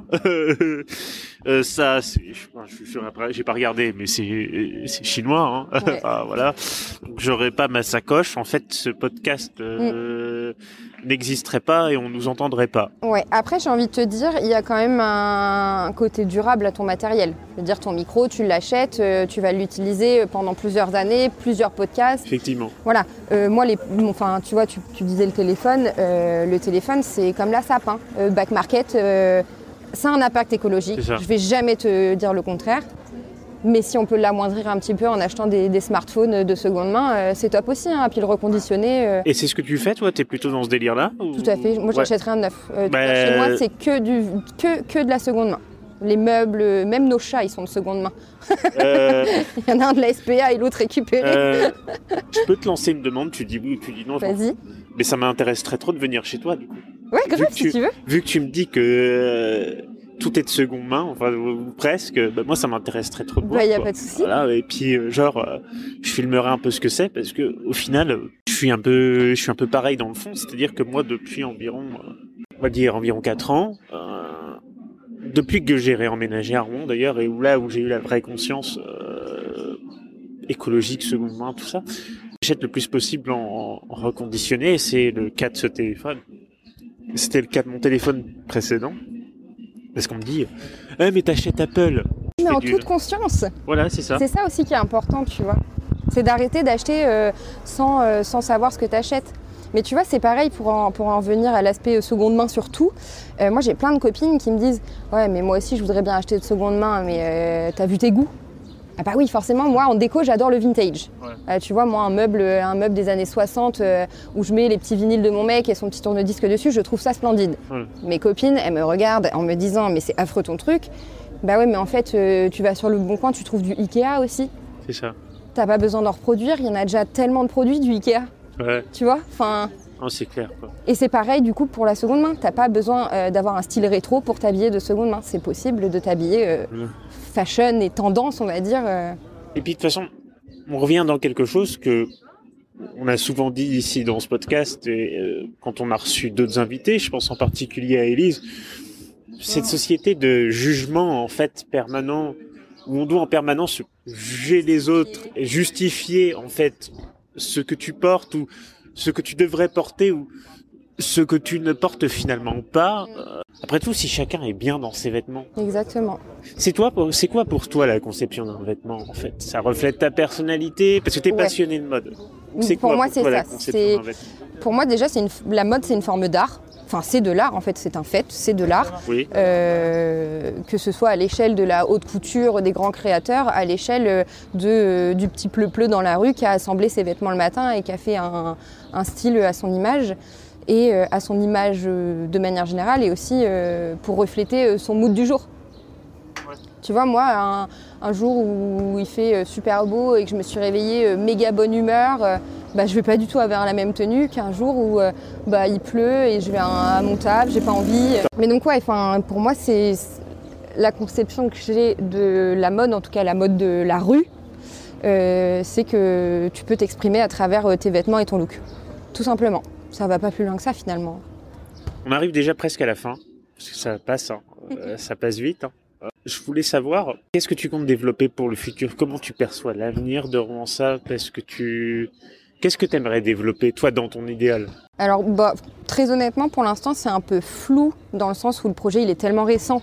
euh, ça, c'est, je, je, je, j'ai pas regardé, mais c'est, c'est chinois, hein. Ouais. Enfin, voilà. Donc, j'aurais pas ma sacoche. En fait, ce podcast euh, mm. n'existerait pas et on nous entendrait pas. Ouais. Après, j'ai envie de te dire, il y a quand même un côté durable à ton matériel. Je veux dire, ton micro, tu l'achètes, tu vas l'utiliser pendant plusieurs années, plusieurs podcasts. Effectivement. Voilà. Euh, moi, les, enfin, tu vois, tu, tu disais le téléphone. Euh, le téléphone, c'est comme la sape, hein. euh, back market, euh, ça a un impact écologique. Je vais jamais te dire le contraire. Mais si on peut l'amoindrir un petit peu en achetant des, des smartphones de seconde main, euh, c'est top aussi. Hein, puis le reconditionner. Euh... Et c'est ce que tu fais, toi? T'es plutôt dans ce délire-là ou... Tout à fait. Moi, ouais. j'achèterais un neuf. Euh, bah... Chez moi, c'est que, du, que, que de la seconde main. Les meubles, même nos chats, ils sont de seconde main. Euh... Il y en a un de la S P A et l'autre récupéré. Euh... Je peux te lancer une demande, tu dis oui ou tu dis non. Vas-y. Mais ça m'intéresserait trop de venir chez toi, du coup. Ouais, grave, si tu, tu veux. Vu que tu me dis que euh, tout est de seconde main, enfin ou presque, bah, moi ça m'intéresserait trop de voir. Bah, y a pas de souci. Voilà, et puis euh, genre, euh, je filmerai un peu ce que c'est parce que au final, je suis un peu, je suis un peu pareil dans le fond, c'est-à-dire que moi depuis environ, euh, on va dire environ quatre ans, euh, depuis que j'ai réemménagé à Rouen d'ailleurs, et où là où j'ai eu la vraie conscience euh, écologique, seconde main, tout ça. J'achète le plus possible en, en reconditionné, et c'est le cas de ce téléphone. C'était le cas de mon téléphone précédent. Parce qu'on me dit eh, mais t'achètes Apple. Mais en toute conscience. Voilà, c'est ça. C'est ça aussi qui est important, tu vois. C'est d'arrêter d'acheter euh, sans, euh, sans savoir ce que t'achètes. Mais tu vois, c'est pareil pour en, pour en venir à l'aspect seconde main surtout. Euh, moi, j'ai plein de copines qui me disent « Ouais, mais moi aussi, je voudrais bien acheter de seconde main, mais euh, t'as vu tes goûts ?» Ah bah oui, forcément, moi, en déco, j'adore le vintage. Ouais. Euh, tu vois, moi, un meuble, un meuble des années soixante euh, où je mets les petits vinyles de mon mec et son petit tourne-disque dessus, je trouve ça splendide. Ouais. Mes copines, elles me regardent en me disant « Mais c'est affreux ton truc !» Bah ouais, mais en fait, euh, tu vas sur le Bon Coin, tu trouves du Ikea aussi. C'est ça. T'as pas besoin d'en reproduire, il y en a déjà tellement de produits du Ikea. Ouais. Tu vois, enfin... Oh, c'est clair, quoi. Et c'est pareil du coup pour la seconde main. T'as pas besoin euh, d'avoir un style rétro pour t'habiller de seconde main. C'est possible de t'habiller euh, ouais. fashion et tendance, on va dire. Euh... Et puis de toute façon, on revient dans quelque chose que on a souvent dit ici dans ce podcast et euh, quand on a reçu d'autres invités, je pense en particulier à Élise, cette ouais. société de jugement en fait permanent où on doit en permanence juger les autres et justifier en fait ce que tu portes ou ce que tu devrais porter ou ce que tu ne portes finalement pas. Euh, après tout, si chacun est bien dans ses vêtements. Exactement. C'est toi, c'est quoi pour toi la conception d'un vêtement en fait ? Ça reflète ta personnalité parce que tu es ouais. passionné de mode. C'est pour quoi moi, pour c'est toi ça. la conception c'est... d'un vêtement ? Pour moi, déjà, c'est une... la mode, c'est une forme d'art. Enfin, c'est de l'art, en fait, c'est un fait, c'est de l'art. Oui. Euh, que ce soit à l'échelle de la haute couture des grands créateurs, à l'échelle de, du petit pleu-pleu dans la rue qui a assemblé ses vêtements le matin et qui a fait un, un style à son image, et à son image de manière générale, et aussi pour refléter son mood du jour. Ouais. Tu vois, moi, un, un jour où il fait super beau et que je me suis réveillée méga bonne humeur, bah, je vais pas du tout avoir la même tenue qu'un jour où euh, bah, il pleut et je vais à, à mon taf, j'ai pas envie. Mais donc ouais, pour moi, c'est la conception que j'ai de la mode, en tout cas la mode de la rue, euh, c'est que tu peux t'exprimer à travers tes vêtements et ton look. Tout simplement. Ça va pas plus loin que ça finalement. On arrive déjà presque à la fin, parce que ça passe, hein. euh, ça passe vite. Hein. Je voulais savoir, qu'est-ce que tu comptes développer pour le futur ? Comment tu perçois l'avenir de Rwansap ? Est-ce que tu... Qu'est-ce que tu aimerais développer, toi, dans ton idéal ? Alors, bah, très honnêtement, pour l'instant, c'est un peu flou, dans le sens où le projet il est tellement récent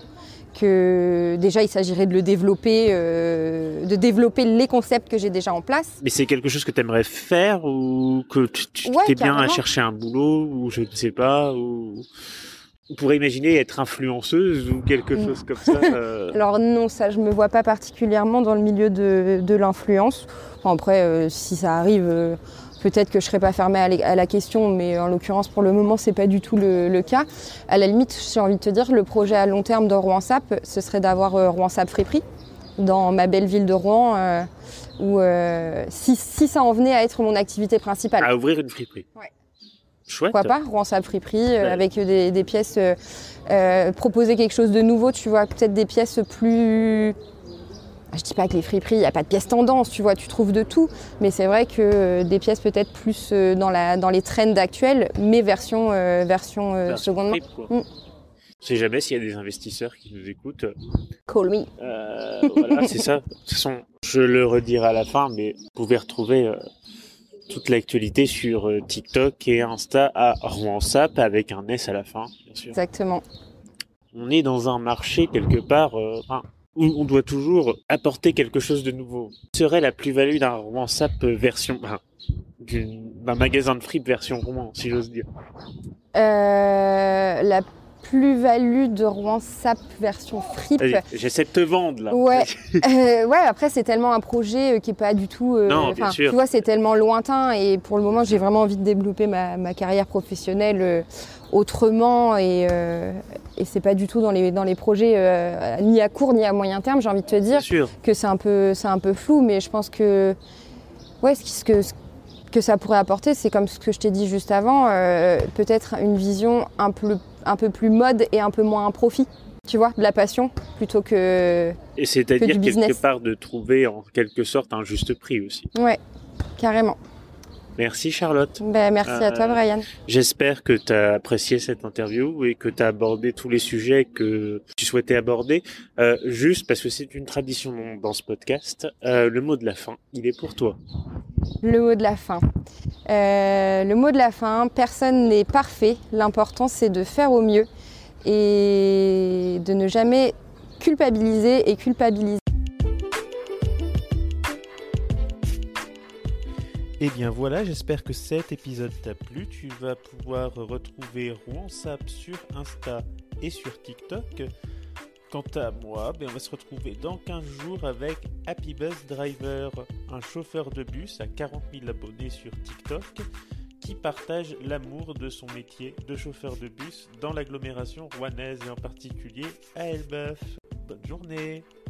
que déjà, il s'agirait de le développer, euh, de développer les concepts que j'ai déjà en place. Mais c'est quelque chose que tu aimerais faire ou que tu, tu ouais, t'es bien à chercher un boulot ou je ne sais pas ou... On pourrait imaginer être influenceuse ou quelque chose comme ça. Euh... Alors non, ça je me vois pas particulièrement dans le milieu de, de l'influence. Enfin, après, euh, si ça arrive, euh, peut-être que je serais pas fermée à, à la question, mais en l'occurrence pour le moment c'est pas du tout le, le cas. À la limite, j'ai envie de te dire, le projet à long terme de Rwansap, ce serait d'avoir euh, Rwansap Friperie dans ma belle ville de Rouen, euh, où euh, si, si ça en venait à être mon activité principale. À ouvrir une friperie. Ouais. Chouette. Pourquoi pas, Rwansap Friperie, euh, ouais. avec des, des pièces, euh, euh, proposer quelque chose de nouveau, tu vois, peut-être des pièces plus... Je dis pas que les friperies, il n'y a pas de pièces tendance, tu vois, tu trouves de tout, mais c'est vrai que euh, des pièces peut-être plus euh, dans, la, dans les trends actuels, mais version, euh, version, euh, version seconde main. Mm. Je ne sais jamais s'il y a des investisseurs qui nous écoutent. Call me. Euh, voilà, c'est ça. De toute façon, je le redirai à la fin, mais vous pouvez retrouver... Euh, toute l'actualité sur TikTok et Insta à Rwansap avec un S à la fin, bien sûr. Exactement. On est dans un marché quelque part euh, où on doit toujours apporter quelque chose de nouveau. Quelle serait la plus-value d'un Rwansap version, enfin, d'un magasin de fripe version Rouen, si j'ose dire? euh, La plus-value de Rwansap version fripe. Allez, j'essaie de te vendre là. Ouais, euh, ouais après c'est tellement un projet qui est pas du tout... Euh, non, bien sûr. Tu vois, c'est tellement lointain et pour le moment j'ai vraiment envie de développer ma, ma carrière professionnelle euh, autrement et, euh, et c'est pas du tout dans les, dans les projets euh, ni à court ni à moyen terme. J'ai envie de te dire que c'est un peu, c'est un peu flou, mais je pense que, ouais, ce, qui, ce que... Ce que ça pourrait apporter, c'est comme ce que je t'ai dit juste avant, euh, peut-être une vision un peu, un peu plus mode et un peu moins un profit, tu vois, de la passion plutôt que Et c'est-à-dire quelque part de trouver en quelque sorte un juste prix aussi. Ouais, carrément. Merci Charlotte. Ben, merci euh, à toi Brian. J'espère que tu as apprécié cette interview et que tu as abordé tous les sujets que tu souhaitais aborder. Euh, juste parce que c'est une tradition dans, dans ce podcast, euh, le mot de la fin, il est pour toi. Le mot de la fin. Euh, le mot de la fin, personne n'est parfait. L'important c'est de faire au mieux et de ne jamais culpabiliser et culpabiliser. Et bien voilà, j'espère que cet épisode t'a plu. Tu vas pouvoir retrouver Rouensap sur Insta et sur TikTok. Quant à moi, ben on va se retrouver dans quinze jours avec Happy Bus Driver, un chauffeur de bus à quarante mille abonnés sur TikTok qui partage l'amour de son métier de chauffeur de bus dans l'agglomération rouennaise et en particulier à Elbeuf. Bonne journée!